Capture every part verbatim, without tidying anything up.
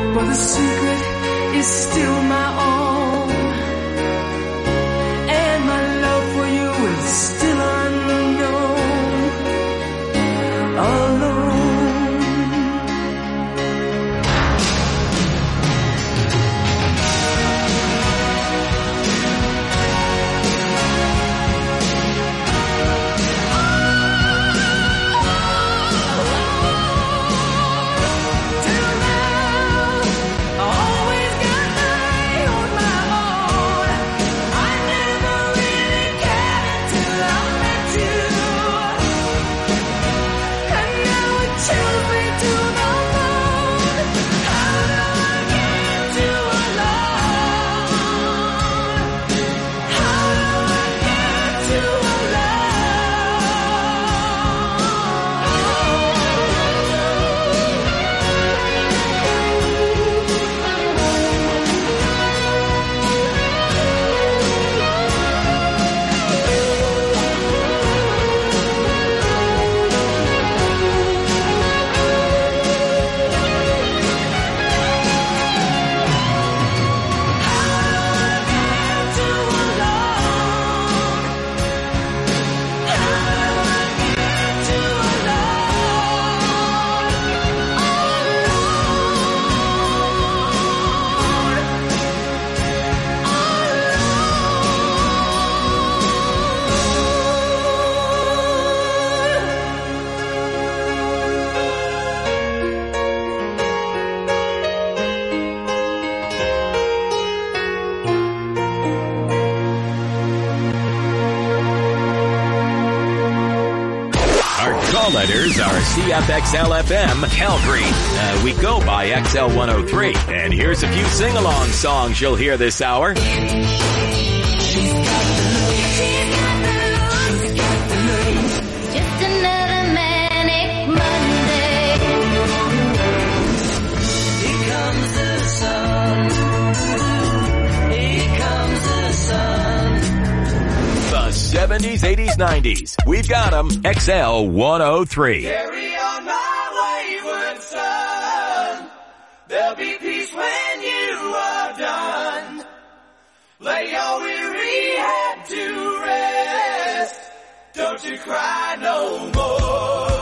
but the secret is still my own, and my love for you is still unknown, alone. Letters are C F X L F M Calgary. Uh, we go by X L one oh three. And here's a few sing-along songs you'll hear this hour. seventies, eighties, nineties. We've got them. X L one oh three. Carry on my wayward son. There'll be peace when you are done. Lay your weary head to rest. Don't you cry no more.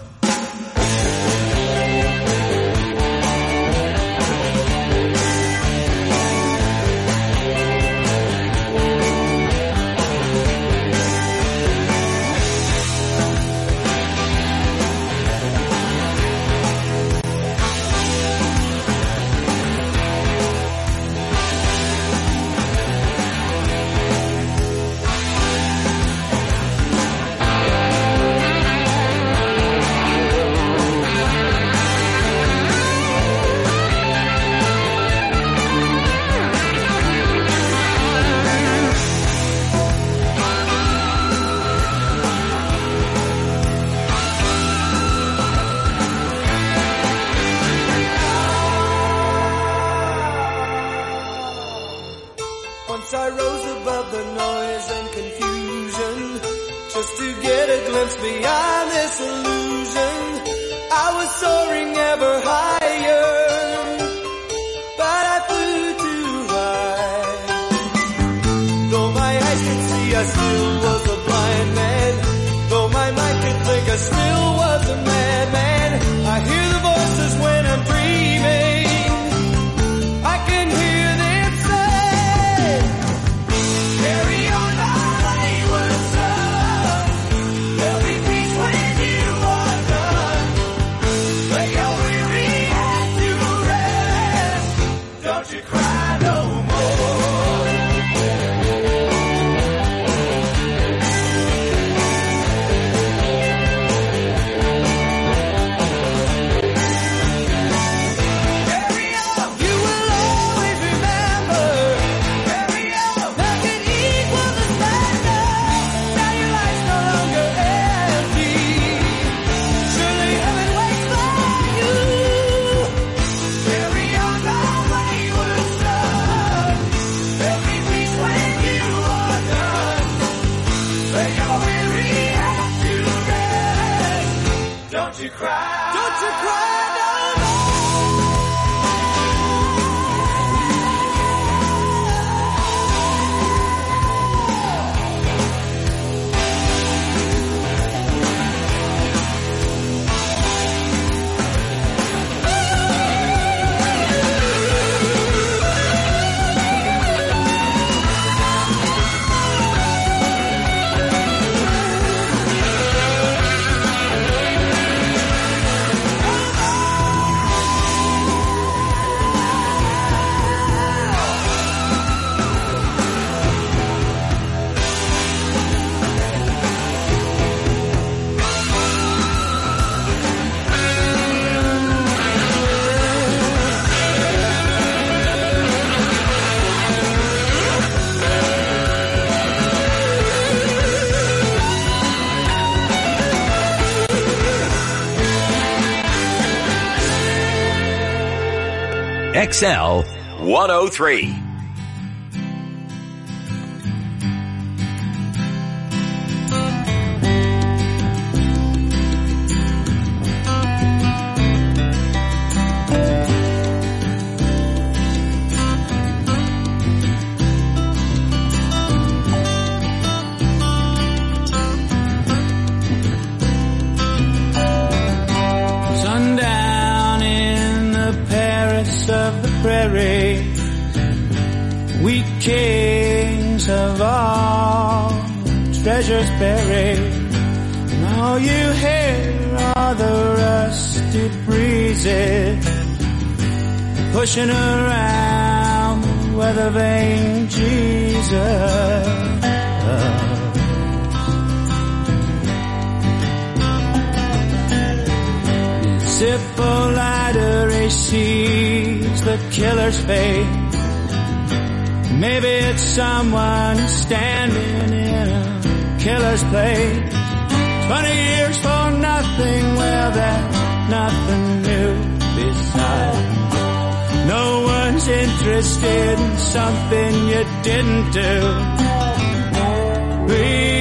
I rose above the noise and confusion just to get a glimpse beyond this illusion. I was soaring ever higher, but I flew too high. Though my eyes could see, I still was a blind man. Though my mind could think, I still was a madman. I hear the voices when I'm dreaming. I can hear them say, carry on my wayward son. There'll be peace when you are done. Lay your weary X L one oh three. We kings of all treasures buried, and all you hear are the rusted breezes pushing around the weather vane Jesus. Zippo-lighter, he sees the killer's fate. Maybe it's someone standing in a killer's place. Twenty years for nothing, well, that's nothing new besides. No one's interested in something you didn't do. We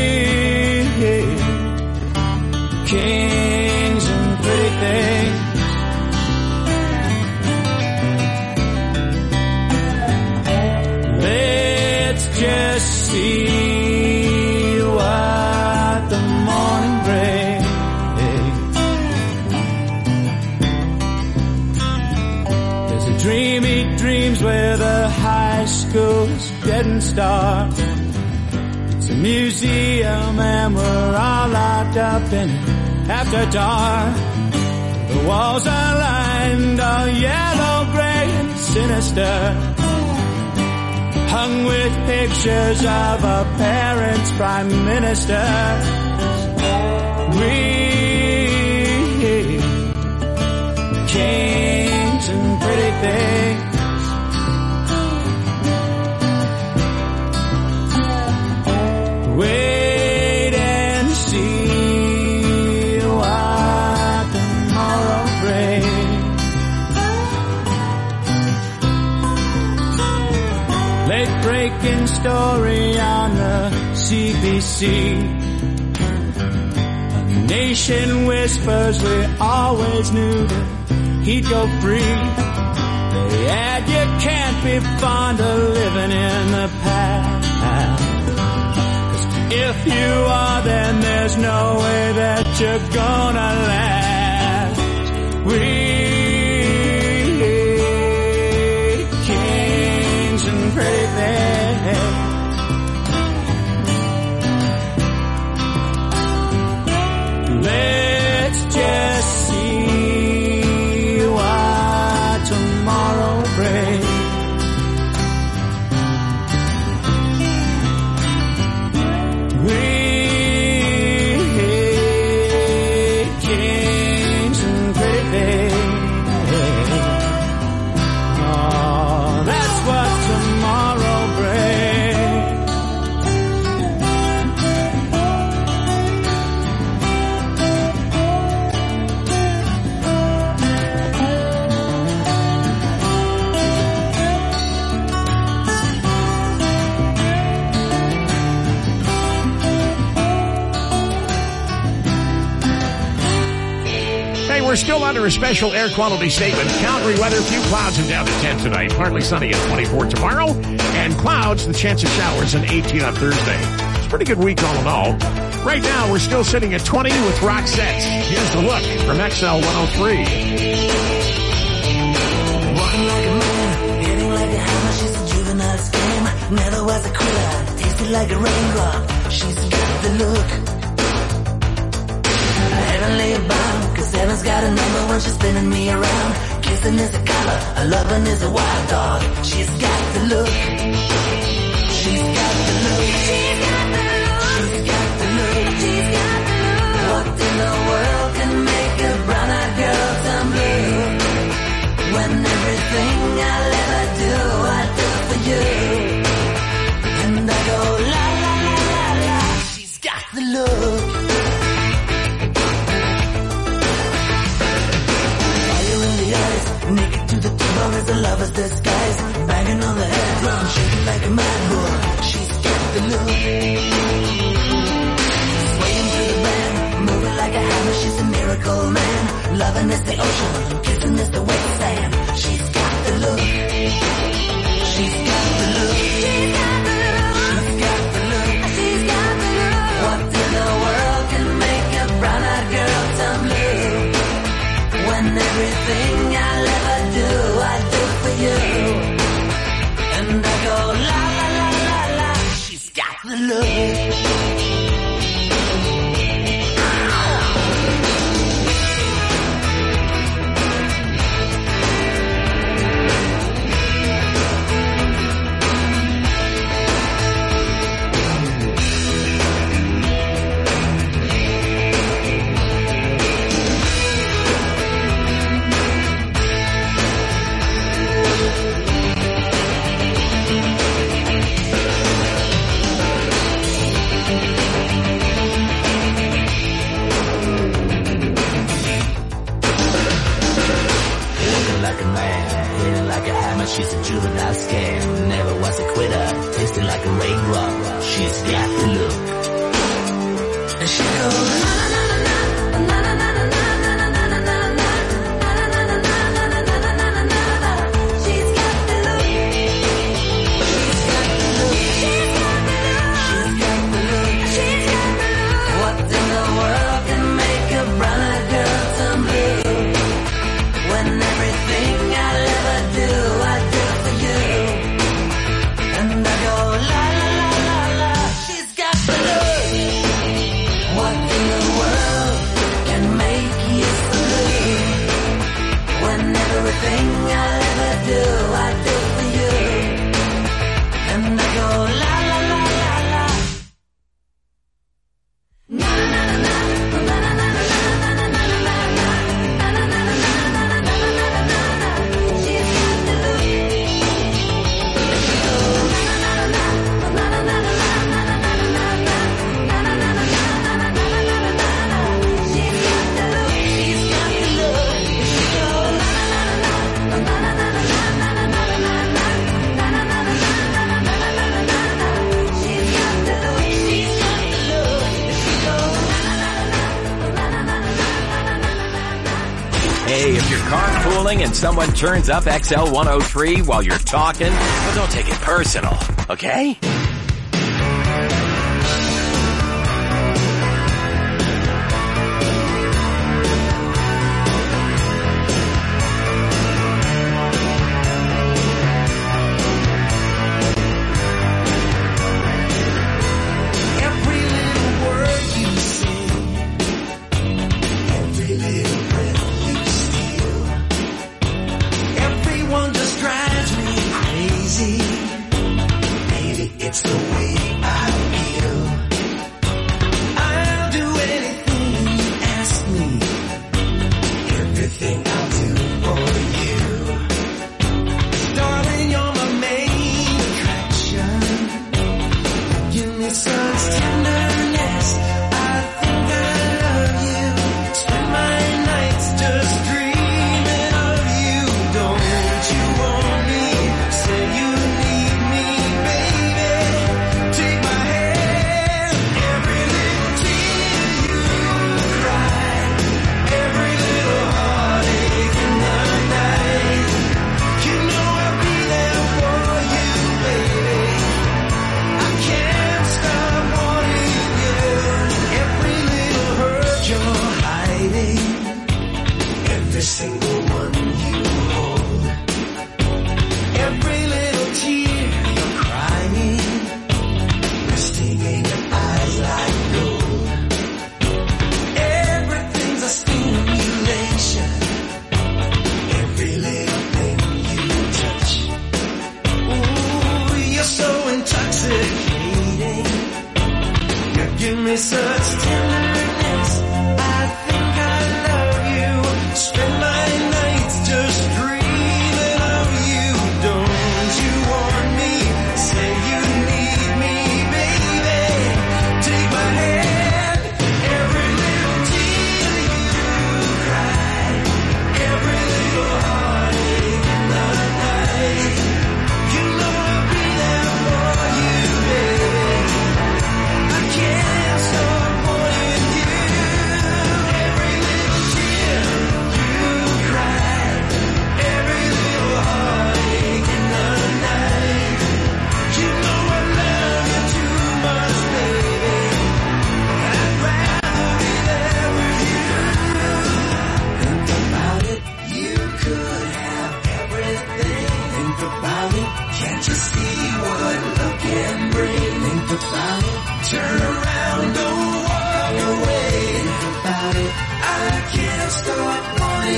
kings and pretty things. Let's just see what the morning brings. There's a dream he dreams with a high school's getting started. It's a museum and we're all locked up in it after dark. The walls are lined all yellow, gray and sinister, hung with pictures of our parents' prime ministers. We kings and pretty things. Wait and see what tomorrow brings. Late breaking story on the C B C. A nation whispers we always knew that he'd go free. They add you can't be fond of living in the past. If you are, then there's no way that you're gonna last. We kings and pretty things. Let's just see what tomorrow brings. We're still under a special air quality statement. Calgary weather, few clouds and down to ten tonight. Partly sunny at twenty-four tomorrow. And clouds, the chance of showers and eighteen on Thursday. It's a pretty good week all in all. Right now, we're still sitting at twenty with Roxette. Here's the look from X L one oh three. Walking like a man, hitting like a hammer. She's a juvenile scam. Never was a quitter, tasted like a raindrop. She's got the look. Heavenly bound, cause heaven's got a number when she's spinning me around. Kissing is a color, a loving is a wild dog. She's got the look. She's got the look. She's got the look. She's got the look. She's got the look. What in the world can make a brown-eyed girl turn blue? When everything I'll ever do, I do for you. And I go la la la la la. She's got the look. Naked to the T-bone is a lover's disguise, banging on the head drum, shaking like a mad bull. She's got the look. Swaying through the band, moving like a hammer. She's a miracle man. Loving is the ocean, kissing is the wet sand. She's got the look. She's got the look. She's got the look. She's got the look. She's got the look. What in the world can make a brown-eyed girl turn blue? When everything I'll ever do, I do for you. And I go la la la la la. She's got the look. She's a juvenile scam, never was a quitter, tasting like a raindrop. She's got the look. And she goes na na na na na na na na na na na na na. She's got the look. She's got the look. She's got the look. She's got the look. What in the world can make a brown-eyed girl turn blue? When everything I'll ever do, I do for you. And I go la la la la la. She's got the look. What in the world can make you so blue? When everything I'll ever do, I do for you. And I go la la la la la. Na na na na na na na na na na na na na. Hey, if you're carpooling and someone turns up X L one oh three while you're talking, well, don't take it personal, okay? me such tenderness. I think I love you. Spend my nights just dreaming of you. Don't you want me? Say you need me, baby. Take my hand. Every little tear you cry, every little heartache in the night.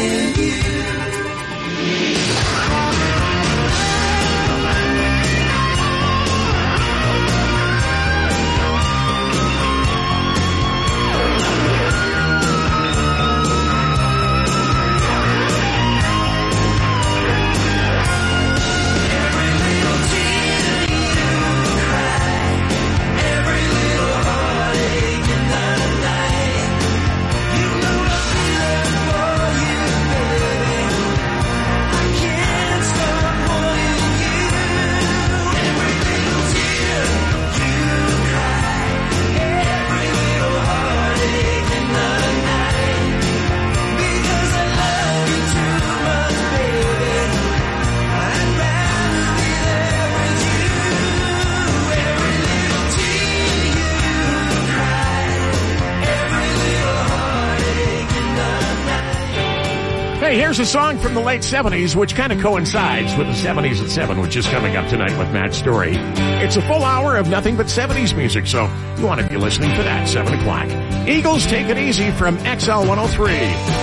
Hey, here's a song from the late seventies, which kind of coincides with the seventies at seven, which is coming up tonight with Matt Story. It's a full hour of nothing but seventies music, so you want to be listening for that, seven o'clock. Eagles, Take It Easy from X L one oh three.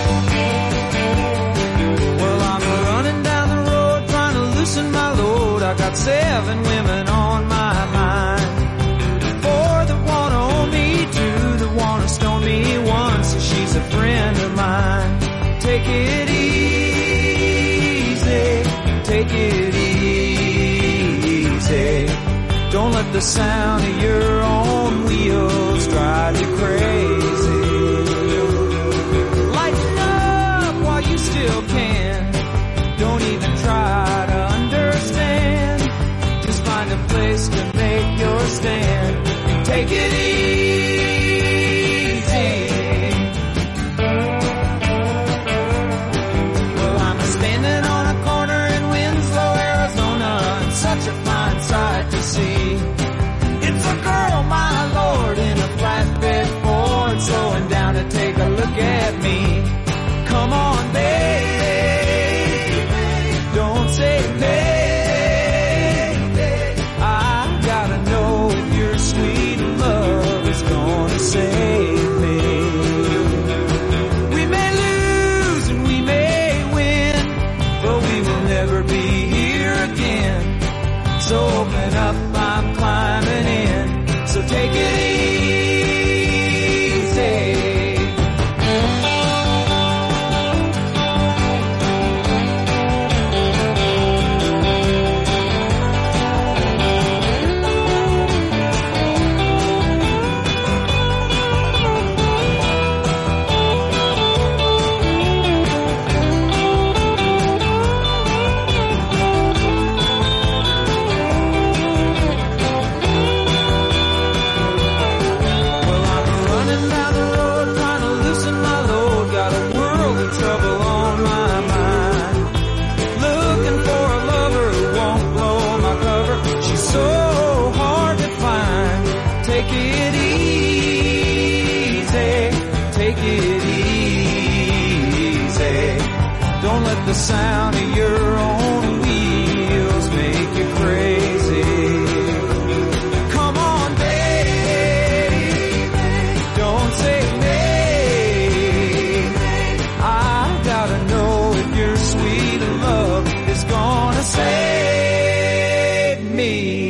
Well, I'm running down the road trying to loosen my load. I got seven women on my mind. Four that want to own me, two that want to stone me, one so she's a friend of mine. Take it easy, take it easy. Don't let the sound of your own wheels drive you crazy. Lighten up while you still can. Don't even try to understand. Just find a place to make your stand. Take it easy. Such a fine sight to see. It's a girl, my lord, in a flatbed Ford, slowing down to take a look at me. Come on, baby, don't say maybe. I gotta know if your sweet love is gonna save me. We may lose and we may win, but we will never be here again. So open up, I'm climbing in. So take it easy. The sound of your own wheels make you crazy. Come on, baby, don't say maybe. I gotta know if your sweet love is gonna save me.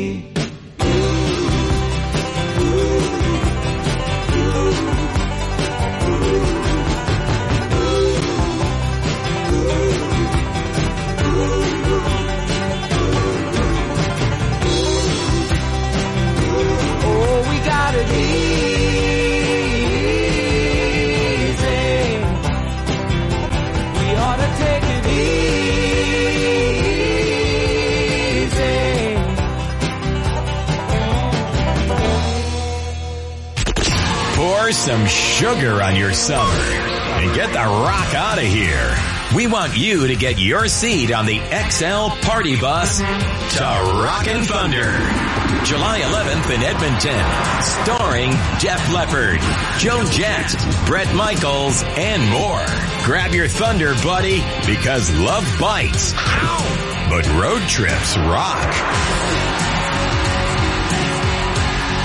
Some sugar on your summer and get the rock out of here. We want you to get your seat on the X L Party Bus to Rockin' Thunder. July eleventh in Edmonton, starring Def Leppard, Joan Jett, Bret Michaels, and more. Grab your Thunder, buddy, because love bites. Ow! But road trips rock.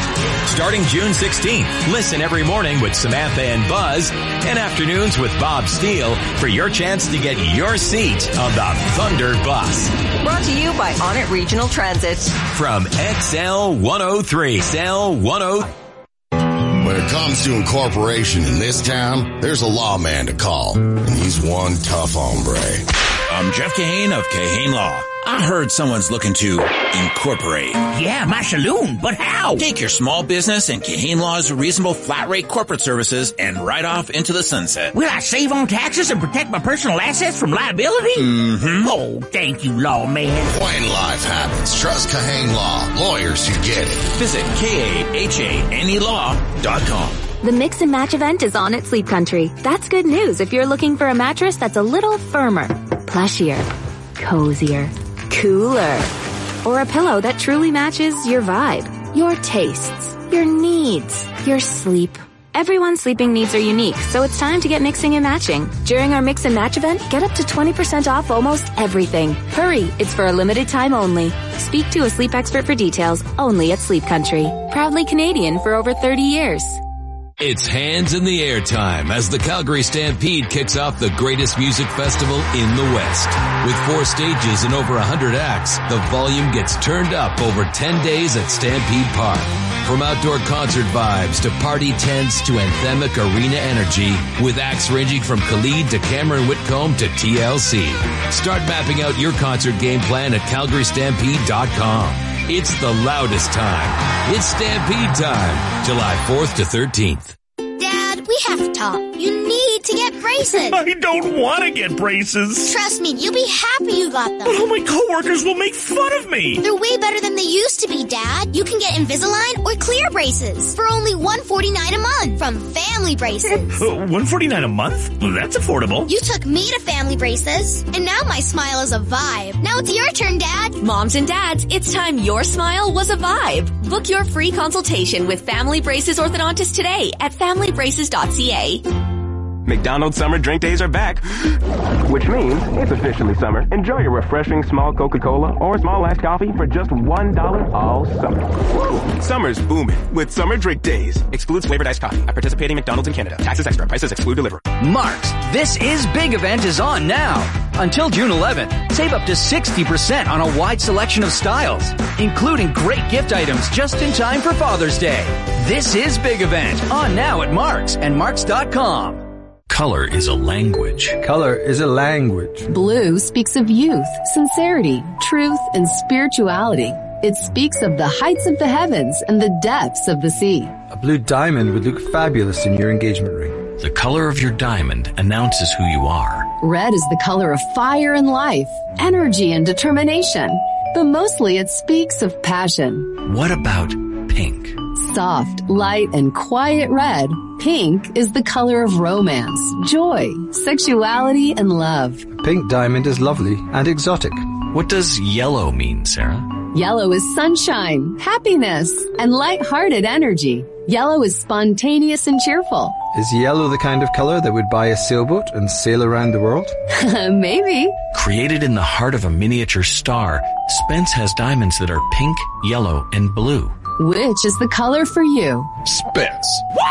Starting June sixteenth, listen every morning with Samantha and Buzz and afternoons with Bob Steele for your chance to get your seat on the Thunder Bus. Brought to you by Onnit Regional Transit. From X L one oh three, X L one oh three. When it comes to incorporation in this town, there's a lawman to call, and he's one tough hombre. I'm Jeff Kahane of Kahane Law. I heard someone's looking to incorporate. Yeah, my saloon, but how? Take your small business and Kahane Law's reasonable flat rate corporate services and ride off into the sunset. Will I save on taxes and protect my personal assets from liability? Mm-hmm. Oh, thank you, lawman. When life happens, trust Kahane Law. Lawyers who get it. Visit K A H A N E law dot com. The Mix and Match event is on at Sleep Country. That's good news if you're looking for a mattress that's a little firmer, plushier, cozier, cooler, or a pillow that truly matches your vibe, your tastes, your needs, your sleep. Everyone's sleeping needs are unique, so it's time to get mixing and matching. During our Mix and Match event, get up to twenty percent off almost everything. Hurry, it's for a limited time only. Speak to a sleep expert for details only at Sleep Country. Proudly Canadian for over thirty years. It's hands in the air time as the Calgary Stampede kicks off the greatest music festival in the West. With four stages and over one hundred acts, the volume gets turned up over ten days at Stampede Park. From outdoor concert vibes to party tents to anthemic arena energy, with acts ranging from Khalid to Cameron Whitcomb to T L C. Start mapping out your concert game plan at calgary stampede dot com. It's the loudest time. It's Stampede time, July fourth to thirteenth. Dad, we have to talk. You need to get braces. I don't want to get braces. Trust me, you'll be happy you got them. But all my coworkers will make fun of me. They're way better than they used to be, Dad. You can get Invisalign or clear braces for only one hundred forty-nine dollars a month from Family Braces. Uh, one hundred forty-nine dollars a month? Well, that's affordable. You took me to Family Braces, and now my smile is a vibe. Now it's your turn, Dad. Moms and dads, it's time your smile was a vibe. Book your free consultation with Family Braces Orthodontist today at family braces dot c a. McDonald's summer drink days are back, which means it's officially summer. Enjoy your refreshing small Coca-Cola or small iced coffee for just one dollar all summer. Summer's booming with summer drink days. Excludes flavored iced coffee at participating McDonald's in Canada. Taxes extra. Prices exclude delivery. Marks, This Is Big event is on now. Until June eleventh, save up to sixty percent on a wide selection of styles, including great gift items just in time for Father's Day. This Is Big event on now at Marks and marks dot com. Color is a language. Color is a language. Blue speaks of youth, sincerity, truth, and spirituality. It speaks of the heights of the heavens and the depths of the sea. A blue diamond would look fabulous in your engagement ring. The color of your diamond announces who you are. Red is the color of fire and life, energy and determination. But mostly it speaks of passion. What about pink? Soft, light, and quiet red, pink is the color of romance, joy, sexuality, and love. A pink diamond is lovely and exotic. What does yellow mean, Sarah? Yellow is sunshine, happiness, and light-hearted energy. Yellow is spontaneous and cheerful. Is yellow the kind of color that would buy a sailboat and sail around the world? Maybe. Created in the heart of a miniature star, Spence has diamonds that are pink, yellow, and blue. Which is the color for you? Spence.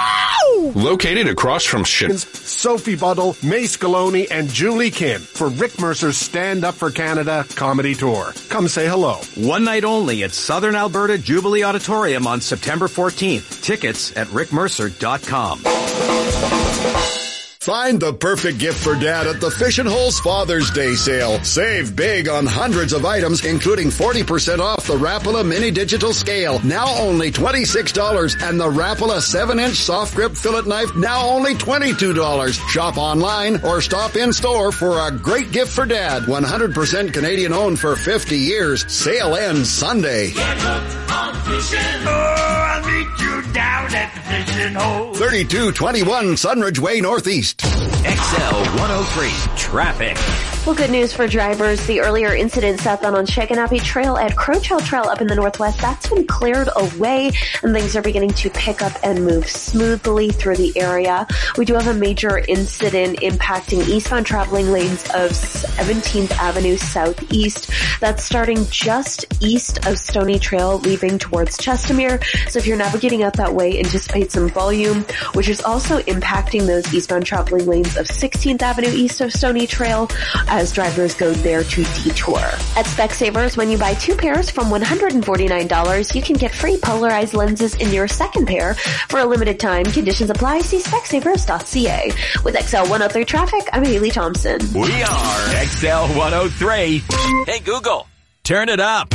Wow! Located across from Shins, Sophie Buddle, May Scaloni, and Julie Kim for Rick Mercer's Stand Up for Canada comedy tour. Come say hello. One night only at Southern Alberta Jubilee Auditorium on September fourteenth. Tickets at rick mercer dot com. Find the perfect gift for Dad at the Fish and Holes Father's Day sale. Save big on hundreds of items, including forty percent off the Rapala Mini Digital Scale, now only twenty-six dollars, and the Rapala seven inch Soft Grip Fillet Knife, now only twenty-two dollars. Shop online or stop in store for a great gift for Dad. one hundred percent Canadian owned for fifty years. Sale ends Sunday. Get hooked on fishing. Oh, I'll meet you down at the fishing hole. thirty-two twenty-one Sunridge Way Northeast. X L one oh three Traffic. Well, good news for drivers. The earlier incident southbound on Shaganappy Trail at Crowchild Trail up in the northwest, that's been cleared away, and things are beginning to pick up and move smoothly through the area. We do have a major incident impacting eastbound traveling lanes of seventeenth Avenue Southeast. That's starting just east of Stony Trail, leaving towards Chestermere. So if you're navigating out that way, anticipate some volume, which is also impacting those eastbound traveling lanes of sixteenth Avenue east of Stony Trail, as drivers go there to detour. At Specsavers, when you buy two pairs from one hundred forty-nine dollars, you can get free polarized lenses in your second pair for a limited time. Conditions apply. See Specsavers dot C A. With X L one oh three Traffic, I'm Haley Thompson. We are X L one oh three. Hey, Google, turn it up.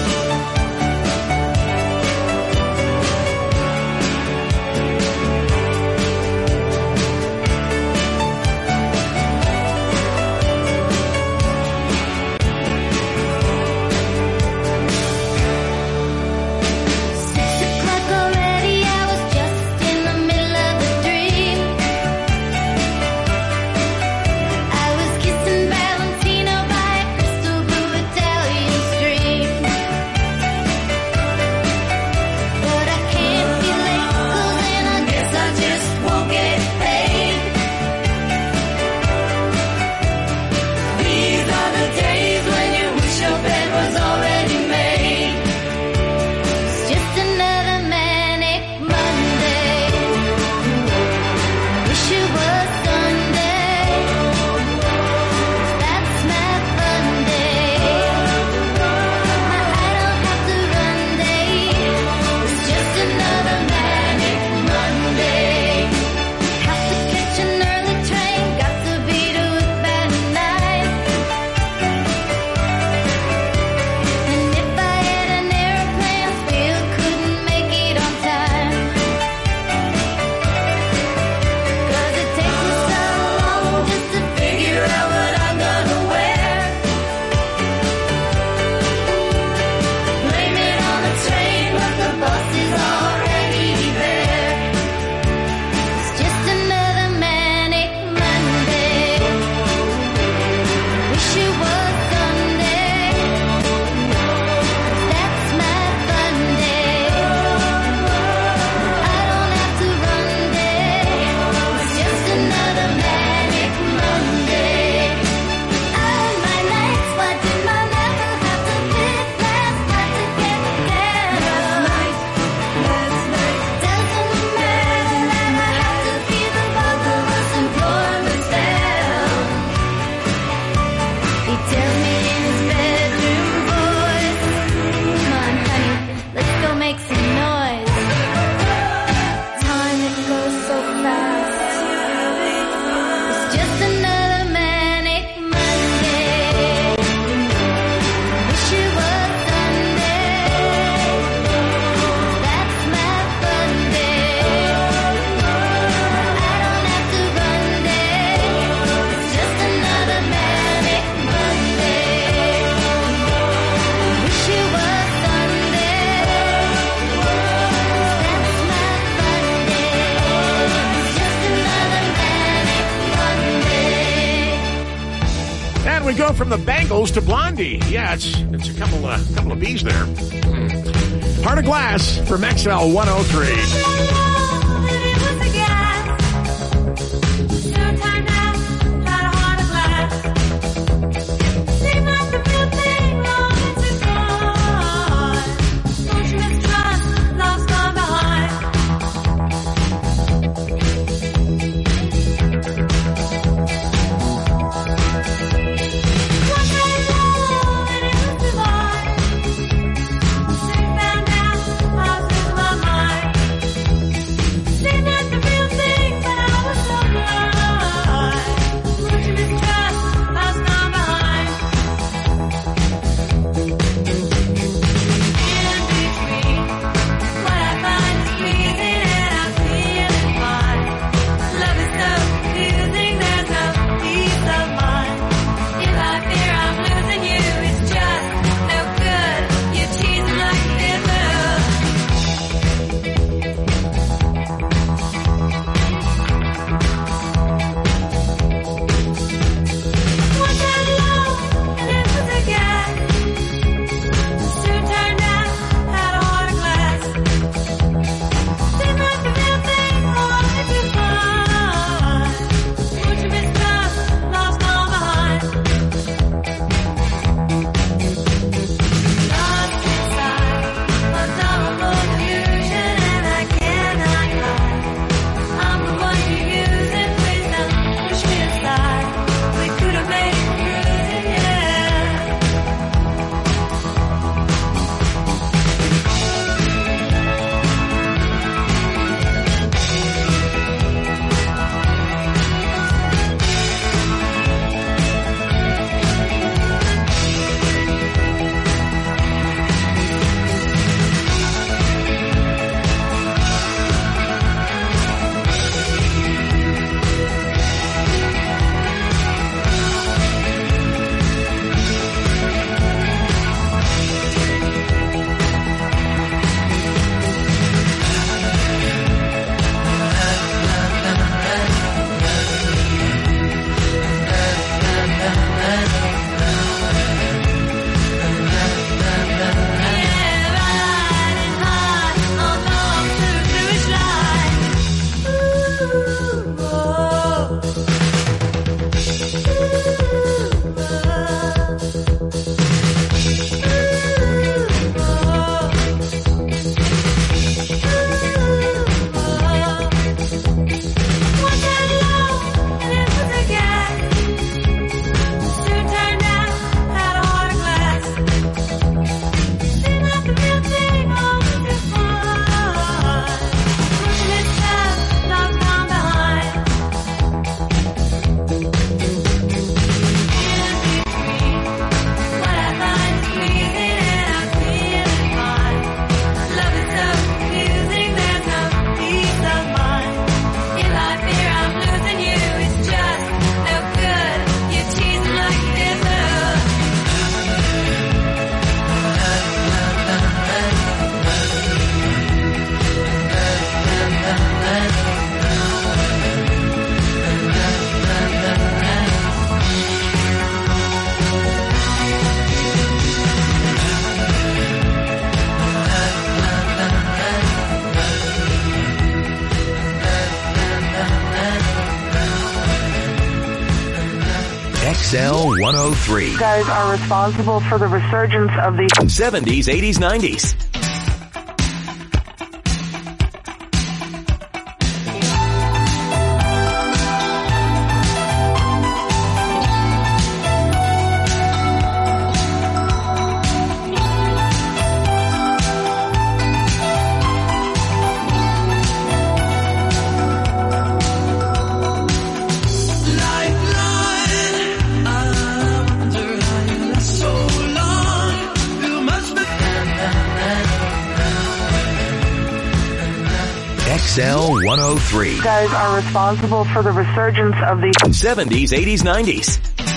We go from the Bangles to Blondie. Yeah, it's it's a couple of couple of B's there. Mm. Heart of Glass from X L one oh three. X L one oh three. You guys are responsible for the resurgence of the seventies, eighties, nineties. X L one oh three. You guys are responsible for the resurgence of the seventies, eighties, nineties.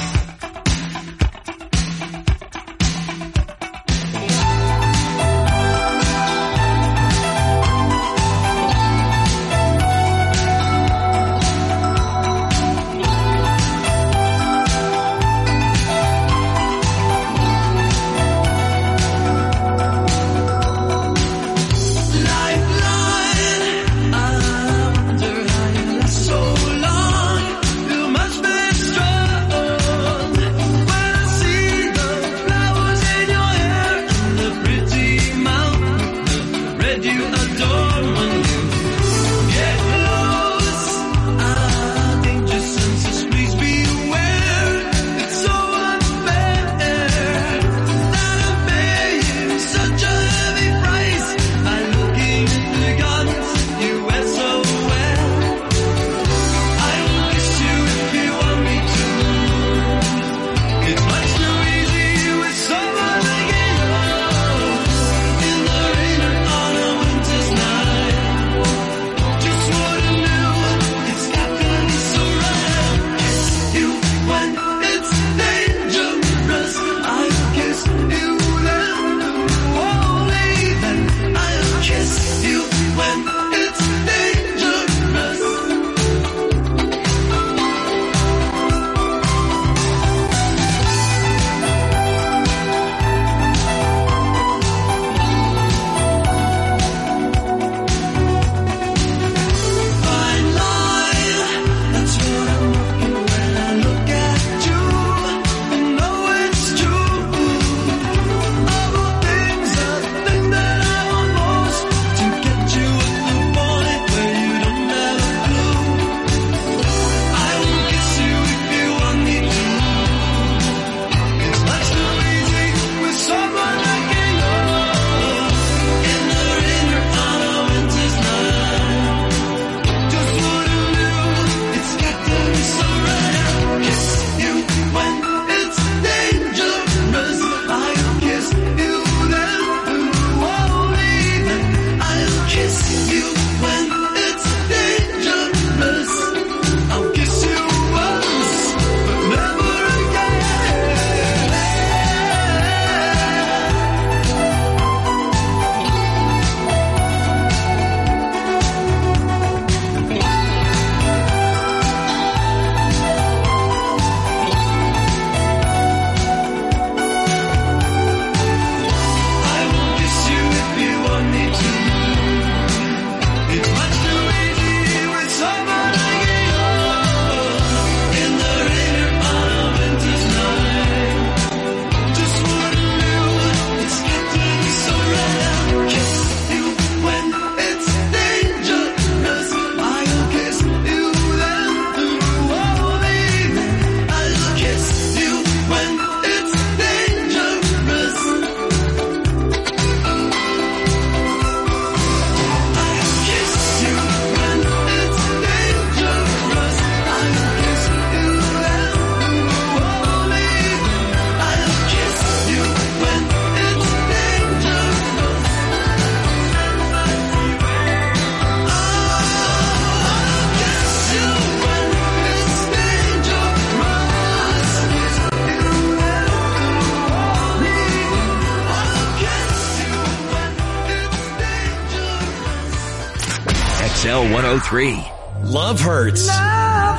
X L one oh three. Love hurts. Love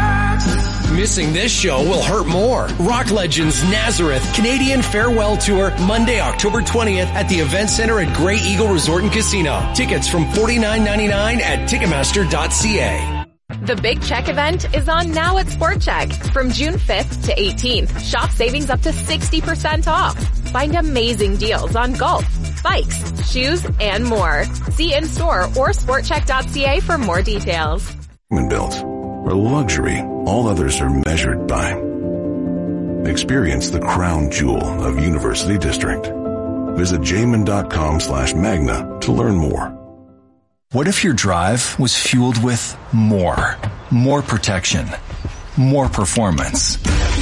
hurts. Missing this show will hurt more. Rock Legends Nazareth Canadian Farewell Tour, Monday, October twentieth at the Event Center at Grey Eagle Resort and Casino. Tickets from forty-nine ninety-nine at Ticketmaster dot c a. The Big Check event is on now at Sport Check. From June fifth to eighteenth, shop savings up to sixty percent off. Find amazing deals on golf, bikes, shoes, and more. See in-store or sport check dot c a for more details. Built, a luxury all others are measured by. Experience the crown jewel of University District. Visit jamin.com slash magna to learn more. What if your drive was fueled with more? More protection. More performance.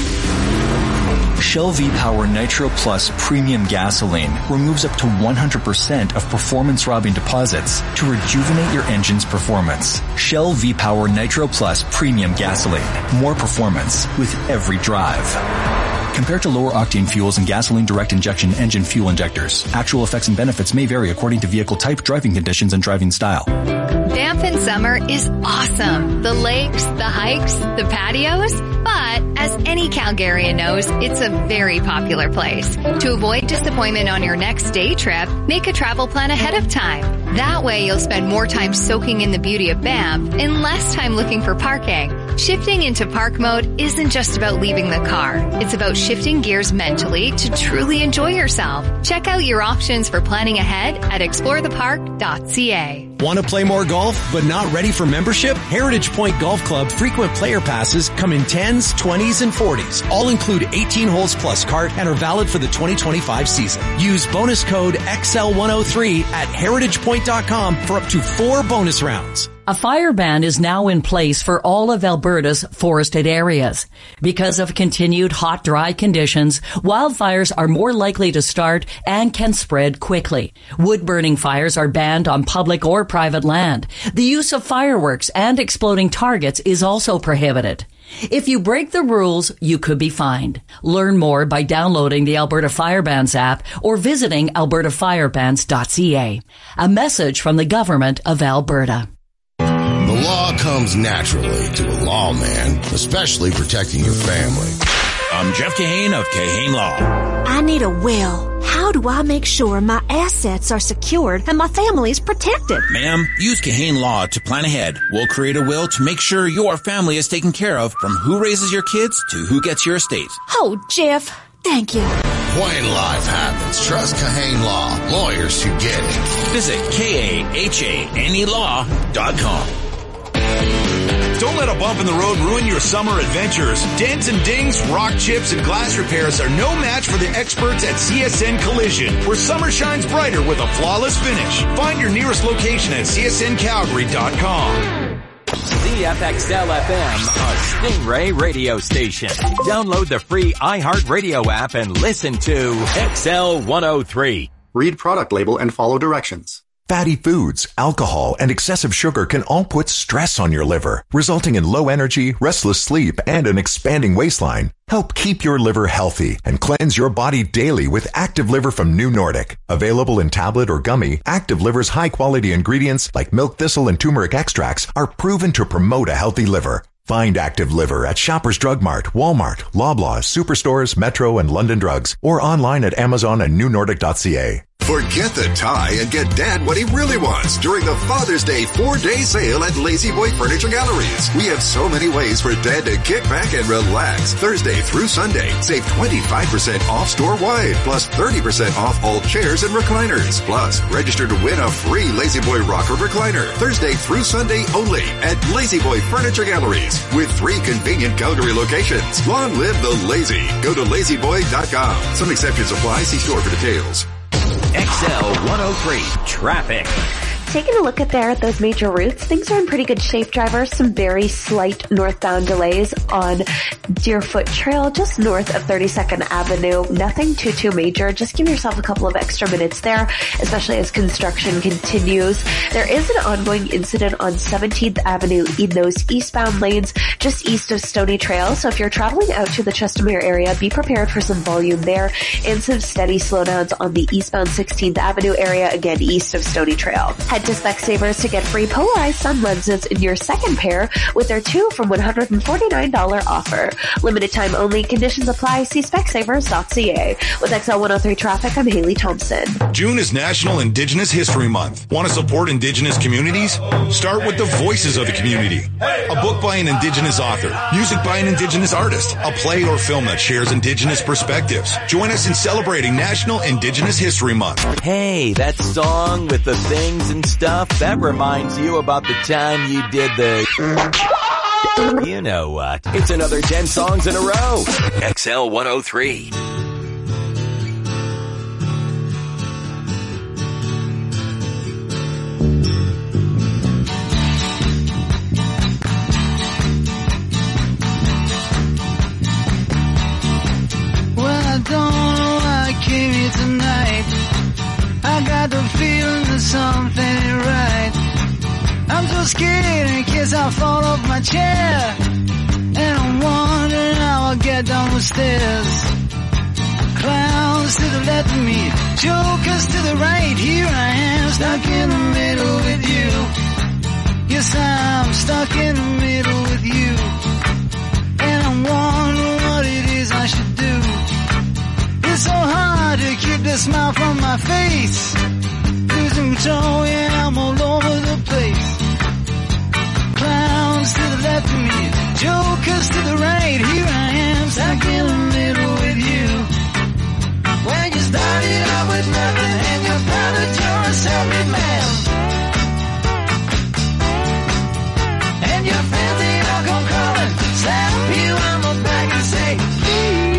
Shell V-Power Nitro Plus Premium Gasoline removes up to one hundred percent of performance-robbing deposits to rejuvenate your engine's performance. Shell V-Power Nitro Plus Premium Gasoline. More performance with every drive. Compared to lower octane fuels and gasoline direct injection engine fuel injectors, actual effects and benefits may vary according to vehicle type, driving conditions, and driving style. Banff in summer is awesome. The lakes, the hikes, the patios. But as any Calgarian knows, it's a very popular place. To avoid disappointment on your next day trip, make a travel plan ahead of time. That way you'll spend more time soaking in the beauty of Banff and less time looking for parking. Shifting into park mode isn't just about leaving the car. It's about shifting gears mentally to truly enjoy yourself. Check out your options for planning ahead at explore the park dot c a. Want to play more golf, but not ready for membership? Heritage Point Golf Club frequent player passes come in tens, twenties, and forties. All include eighteen holes plus cart and are valid for the twenty twenty-five season. Use bonus code X L one oh three at heritage point dot com for up to four bonus rounds. A fire ban is now in place for all of Alberta's forested areas. Because of continued hot, dry conditions, wildfires are more likely to start and can spread quickly. Wood-burning fires are banned on public or private land. The use of fireworks and exploding targets is also prohibited. If you break the rules, you could be fined. Learn more by downloading the Alberta Fire Bans app or visiting alberta fire bans dot c a. A message from the Government of Alberta. The law comes naturally to a lawman, especially protecting your family. I'm Jeff Kahane of Kahane Law. I need a will. How do I make sure my assets are secured and my family's protected? Ma'am, use Kahane Law to plan ahead. We'll create a will to make sure your family is taken care of, from who raises your kids to who gets your estate. Oh, Jeff, thank you. When life happens, trust Kahane Law. Lawyers who get it. Visit K A H A N E law dot com. Don't let a bump in the road ruin your summer adventures. Dents and dings, rock chips, and glass repairs are no match for the experts at C S N Collision, where summer shines brighter with a flawless finish. Find your nearest location at c s n calgary dot com. C F X L F M, a Stingray radio station. Download the free iHeartRadio app and listen to X L one oh three. Read product label and follow directions. Fatty foods, alcohol, and excessive sugar can all put stress on your liver, resulting in low energy, restless sleep, and an expanding waistline. Help keep your liver healthy and cleanse your body daily with Active Liver from New Nordic. Available in tablet or gummy, Active Liver's high-quality ingredients like milk thistle and turmeric extracts are proven to promote a healthy liver. Find Active Liver at Shoppers Drug Mart, Walmart, Loblaws, Superstores, Metro, and London Drugs, or online at Amazon and new nordic dot c a. Forget the tie and get Dad what he really wants during the Father's Day four-day sale at Lazy Boy Furniture Galleries. We have so many ways for Dad to kick back and relax. Thursday through Sunday, save twenty-five percent off store-wide, plus thirty percent off all chairs and recliners. Plus, register to win a free Lazy Boy rocker recliner. Thursday through Sunday only at Lazy Boy Furniture Galleries with three convenient Calgary locations. Long live the lazy. Go to lazy boy dot com. Some exceptions apply. See store for details. X L one oh three traffic. Taking a look at there at those major routes, things are in pretty good shape, drivers. Some very slight northbound delays on Deerfoot Trail, just north of thirty-second Avenue. Nothing too, too major. Just give yourself a couple of extra minutes there, especially as construction continues. There is an ongoing incident on seventeenth Avenue in those eastbound lanes, just east of Stony Trail. So if you're traveling out to the Chestermere area, be prepared for some volume there and some steady slowdowns on the eastbound sixteenth Avenue area, again, east of Stony Trail. Head Head to Specsavers to get free polarized sun lenses in your second pair with their two for one hundred forty-nine dollars offer. Limited time only. Conditions apply. See specsavers dot c a. With X L one oh three Traffic, I'm Haley Thompson. June is National Indigenous History Month. Want to support Indigenous communities? Start with the Voices of the Community. A book by an Indigenous author, music by an Indigenous artist, a play or film that shares Indigenous perspectives. Join us in celebrating National Indigenous History Month. Hey, that song with the things and stuff, that reminds you about the time you did the... You know what? It's another ten songs in a row. X L one oh three. I don't know why I came here tonight. I got the feeling that something ain't right. I'm so scared in case I fall off my chair, and I'm wondering how I'll get down the stairs. Clowns to the left of me, jokers to the right. Here I am, stuck in the middle with you. Yes, I'm stuck in the middle with you, and I'm wondering what it is I should do. It's so hard to keep the smile from my face. Losing control, yeah, I'm all over the place. Clowns to the left of me, jokers to the right. Here I am, stuck in the middle with you. When you started out with nothing and you found that you're a self-made man, and your friends, they all come calling, slap you on the back and say, please.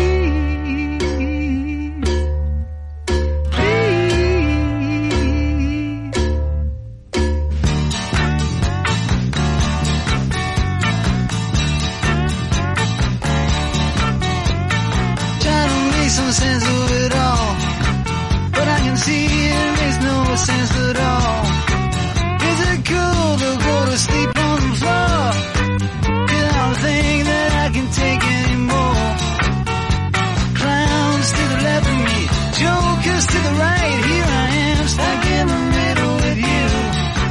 Some sense of it all, but I can see it makes no sense at all. Is it cool to go to sleep on the floor? Cause I don't think that I can take anymore. Clowns to the left of me, jokers to the right. Here I am, stuck in the middle with you.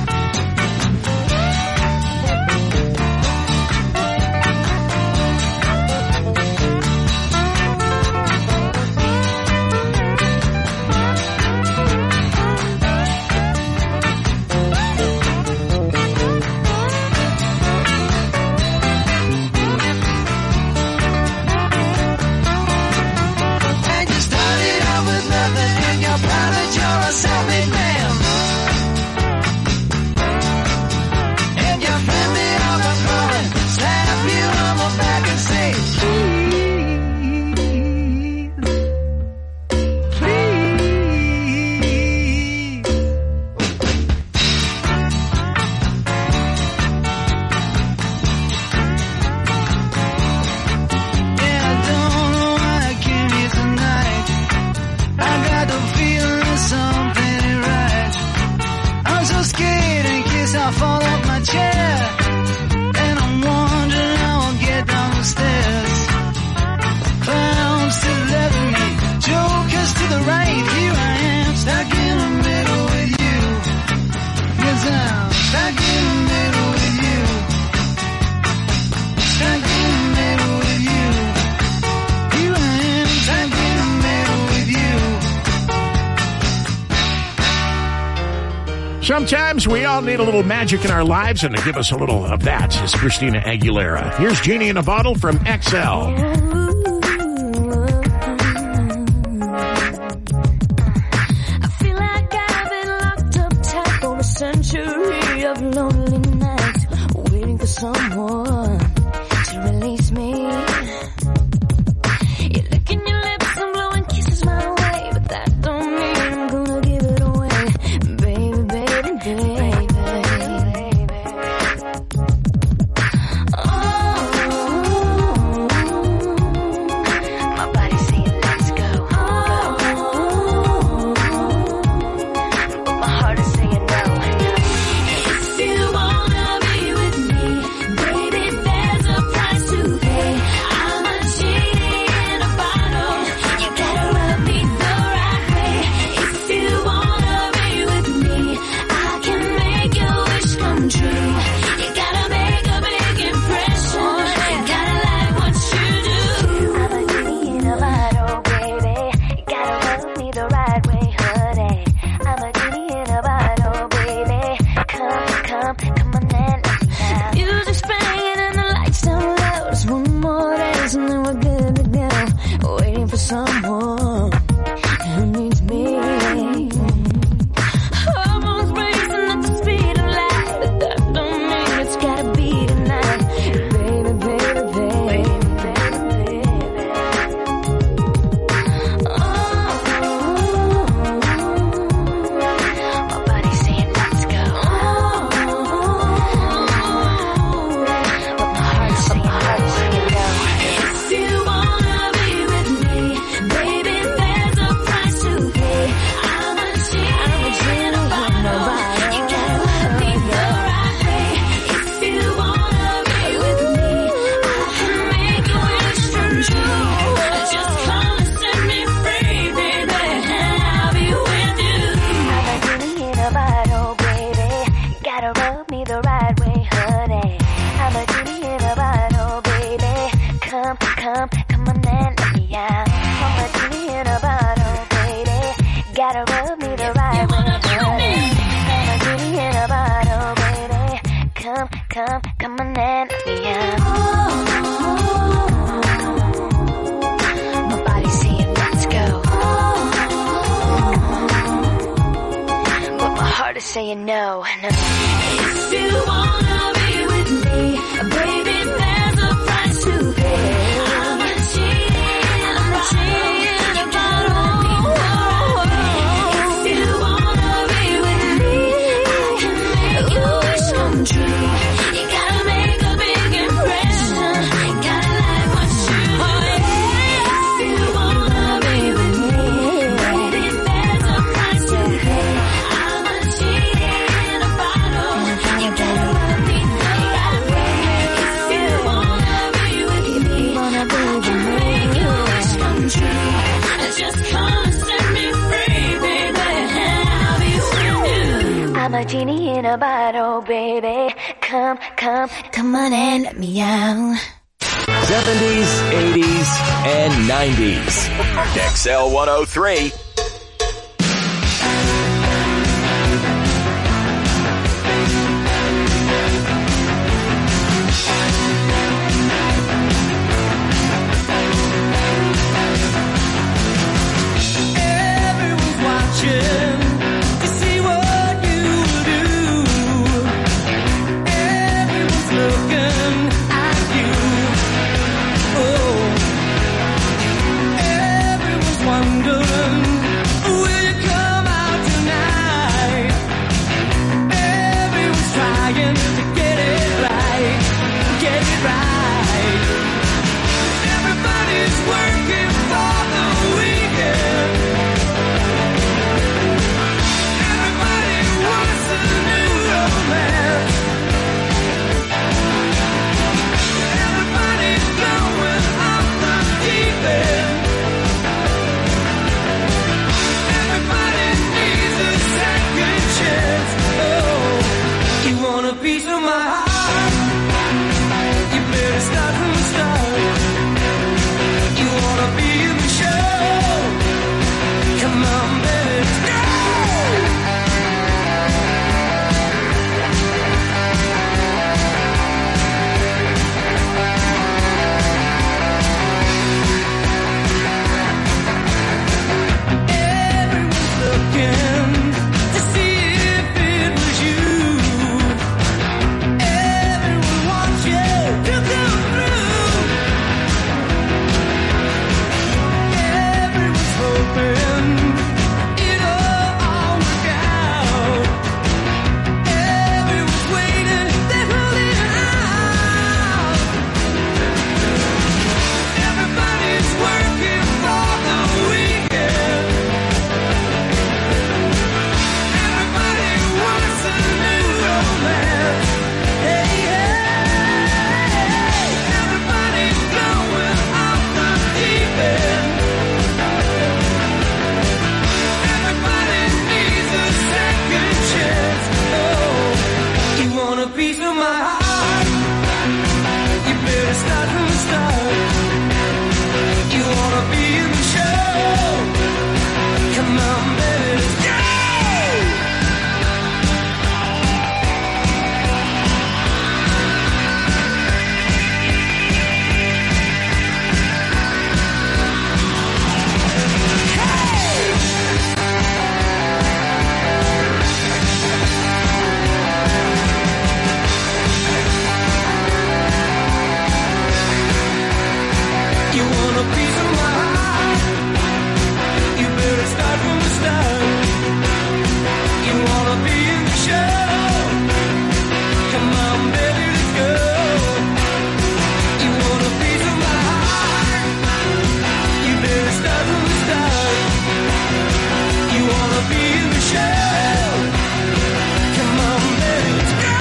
Self-made man, and your friend they all come calling, slap you on the back and say, please, please. Yeah, I don't know why I came here tonight. I got the feeling something ain't right. I'm so scared in case I fall off my chair, and I'm wondering how I'll get down the stairs. Clowns to the left of me, jokers to the right. Here I am, stuck in the middle with you. Yes, I'm stuck in the middle with you. Stuck in the middle with you. Here I am, stuck in the middle with you. Sometimes we all need a little magic in our lives, and to give us a little of that is Christina Aguilera. Here's Genie in a Bottle from X L. I feel like I've been locked up tight for a century of lonely nights, waiting for someone to release me. You're licking your lips and blowing kisses my way, but that don't mean I'm gonna give it away, baby, baby, baby. Oh, my body's saying let's go. Oh, but my heart is saying no. If you wanna be with me, baby. gotta rub me the right way. I'm a genie in a bottle, baby. Come, come, come on and let me out. My body's saying let's go, but my heart is saying no, no. If you wanna be with me, baby, there's a price to pay. I'm a genie, I'm a genie in a bottle. If you wanna be with me, I can make your wish come true. You gotta make a big impression. Gotta like what you do. If you wanna be with me, baby, there's a price to pay. I'm a genie in a bottle. You gotta love me the right way. If you wanna be with me, I can make your wish come true. Just come and set me free, baby, and I'll be with you. I'm a genie in a bottle, baby. Come, come, come on and let me out. seventies, eighties, and nineties. X L one oh three. Everyone's watching to see what you do. Everyone's looking at you. Oh, everyone's wondering, will you come out tonight? Everyone's trying to get it right, get it right. Everybody's working for the weekend. Everybody wants a new romance. Everybody's going off the deep end. Everybody needs a second chance. Oh, you want a piece of my heart? You better start from the start. You wanna be in the show? Come on, baby, let's go. Everyone's looking to see if it was you. Everyone wants you to come through. Everyone's hoping it'll all work out. Everyone's waiting, they're holding out. Everybody's working for the weekend. Everybody wants a new romance. Hey, hey, everybody's going off the deep end. Everybody needs a second chance. Oh, you want a piece of my heart? You better start from the start. You wanna be in the show? Come on, baby, let's go. You want a piece of my heart? You better start from the start. You wanna be in the show? Come on, baby, let's go. You want a piece of my heart? You better start from the start. You wanna be in the show? Come on, baby, let's go.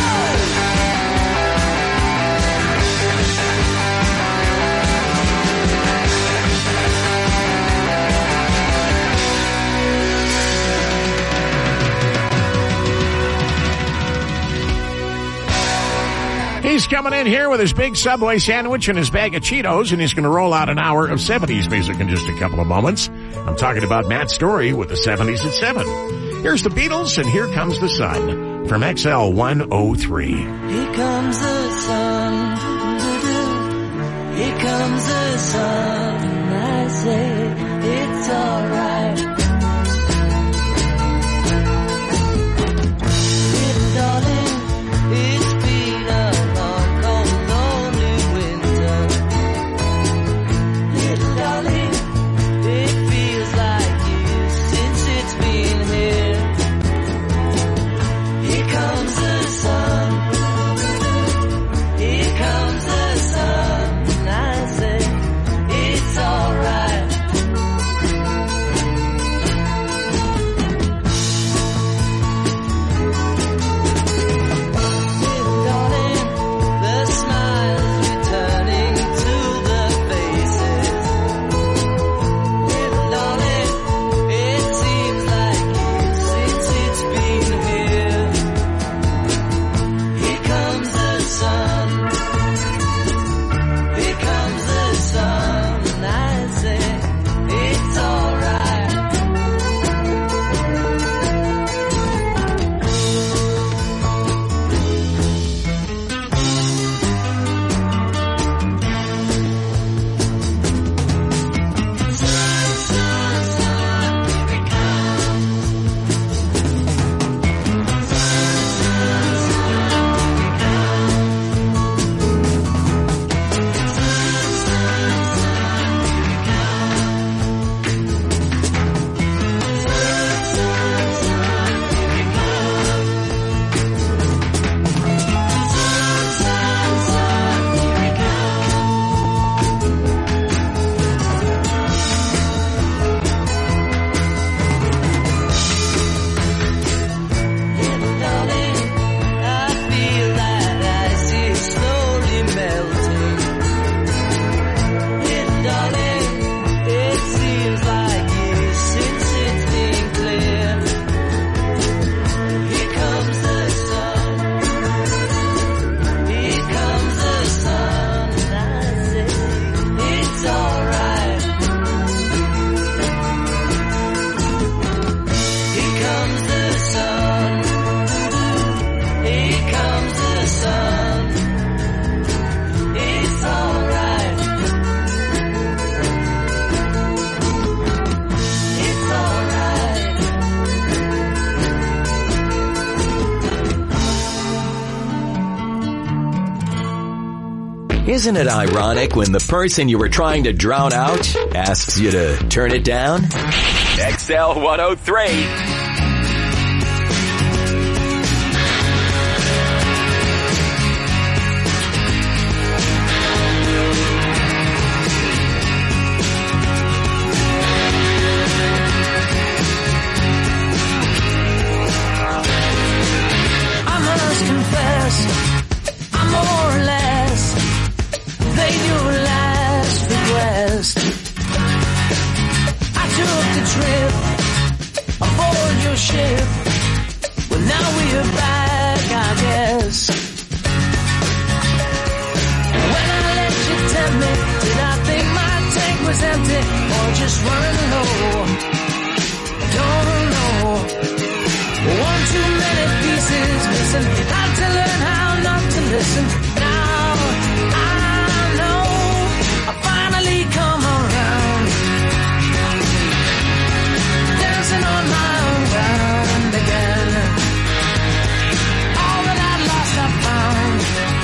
He's coming in here with his big Subway sandwich and his bag of Cheetos, and he's going to roll out an hour of seventies music in just a couple of moments. I'm talking about Matt Story with the seventies at seven. Here's the Beatles and Here Comes the Sun from X L one oh three. Here comes the sun. Here comes the sun. And I say it's alright. Little darling, it's been a long, cold, lonely winter. Little darling, it feels like years since it's been here. Here comes the sun. Here comes the sun. And I say it's alright. Little darling, the smiles returning to the faces. Little darling, it seems like years since it's been here. Here comes the sun. Here comes the sun. And I say it's alright. Little darling, I feel that ice is slowly melting. Little darling, it seems like years since it's been clear. Here comes the sun. Here comes the sun. And I say it's alright. Here comes the sun. Here comes the sun. It's alright. It's alright. Isn't it ironic when the person you were trying to drown out asks you to turn it down? X L one oh three. I must confess, I'm more or less than your last request. I took the trip aboard your ship. Well, now we're back, I guess. When I let you tempt me, did I think my tank was empty or just running low? Don't know. One too many pieces missing. Had to learn how not to listen. Now I know I finally come around, dancing on my own ground again. All that I'd lost I found,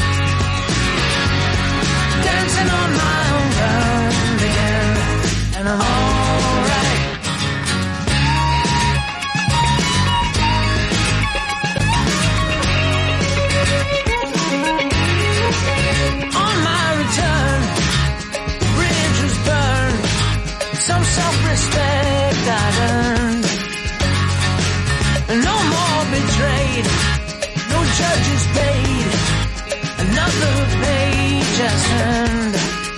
dancing on my own ground again. And I'm alright. On my return, the bridge was burned. Some self-respect I earned. No more betrayed, no judges paid. Another page I turned.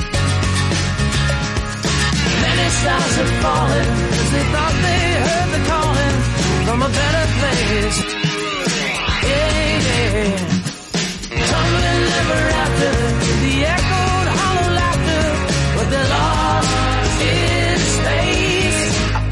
Many stars have fallen, 'cause they thought they heard the calling from a better place. Yeah, yeah. Tumbling ever after the echoed hollow laughter, but they're lost in space. I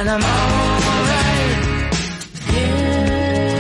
and I'm alright. Yeah.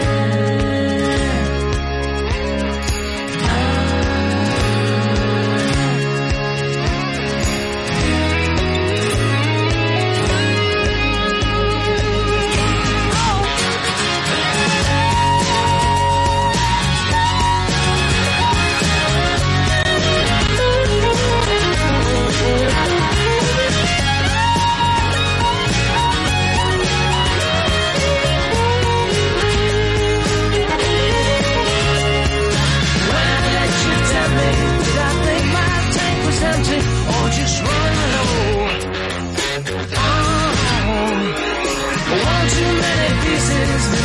Or just run low. Oh, one too many pieces.